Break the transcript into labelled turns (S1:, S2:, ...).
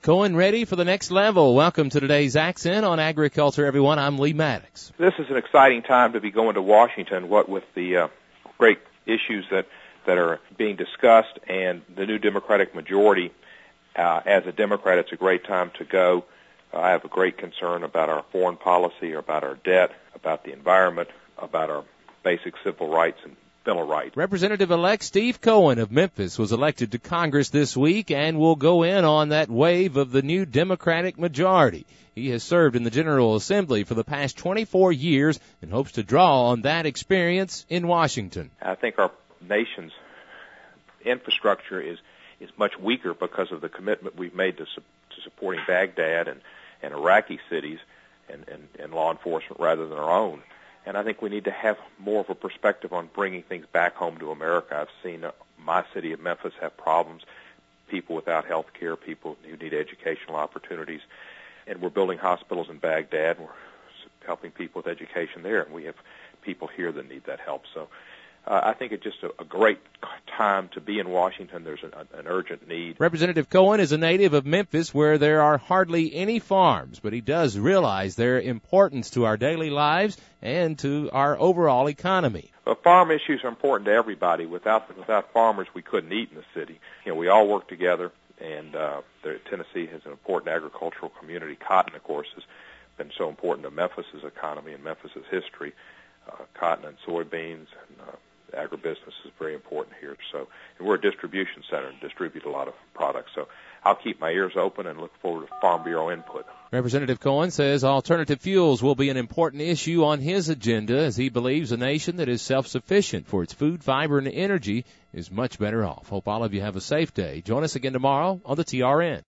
S1: Cohen ready for the next level. Welcome to today's Accent on Agriculture, everyone. I'm Lee Maddox.
S2: This is an exciting time to be going to Washington, what with the great issues that are being discussed and the new Democratic majority. As a Democrat, it's a great time to go. I have a great concern about our foreign policy, about our debt, about the environment, about our basic civil rights and Bill of Rights.
S1: Representative-elect Steve Cohen of Memphis was elected to Congress this week and will go in on that wave of the new Democratic majority. He has served in the General Assembly for the past 24 years and hopes to draw on that experience in Washington.
S2: I think our nation's infrastructure is much weaker because of the commitment we've made to supporting Baghdad and Iraqi cities and law enforcement rather than our own. And I think we need to have more of a perspective on bringing things back home to America. I've seen my city of Memphis have problems, people without health care, people who need educational opportunities. And we're building hospitals in Baghdad. We're helping people with education there. And we have people here that need that help. So I think it's just a great time to be in Washington. There's an urgent need.
S1: Representative Cohen is a native of Memphis where there are hardly any farms, but he does realize their importance to our daily lives and to our overall economy.
S2: Well, farm issues are important to everybody. Without farmers, we couldn't eat in the city. You know, we all work together, and Tennessee has an important agricultural community. Cotton, of course, has been so important to Memphis's economy and Memphis's history. Cotton and soybeans and agribusiness is very important here. So, and we're a distribution center and distribute a lot of products. So I'll keep my ears open and look forward to Farm Bureau input.
S1: Representative Cohen says alternative fuels will be an important issue on his agenda as he believes a nation that is self-sufficient for its food, fiber, and energy is much better off. Hope all of you have a safe day. Join us again tomorrow on the TRN.